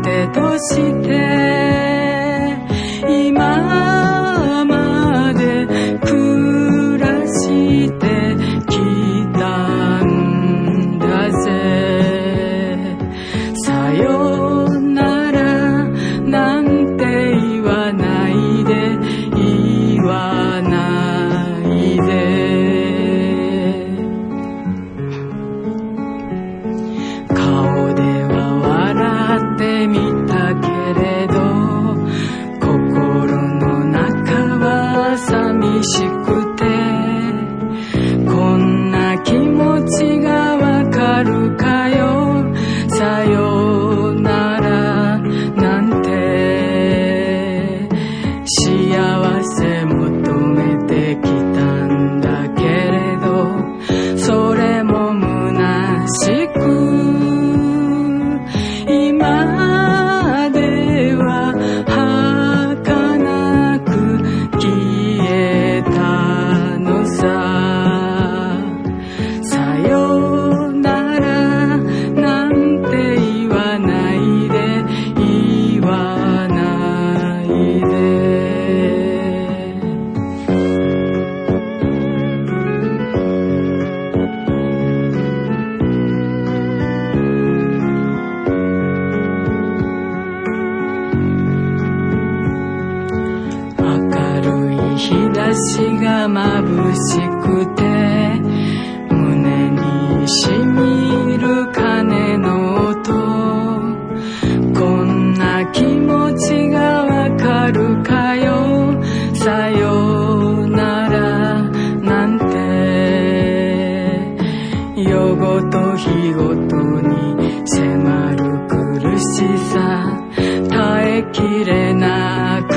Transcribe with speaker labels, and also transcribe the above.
Speaker 1: 手として今まで暮らしてきたんだぜ。さよならなんて言わないで、言わないで。顔では笑ってみたけれど、心の中は寂しくて、こんな気持ちがわかるかよ。さよならなんて幸せ求めてきたんだけれど、それも虚しく今では儚く消えたのさ。さよならなんて言わないで、言わないで。明るい日差しが眩しくて、胸にしみる鐘の音、こんな気持ちがわかるかよ。さよならなんて夜ごと日ごとに迫る苦しさ、耐えきれなく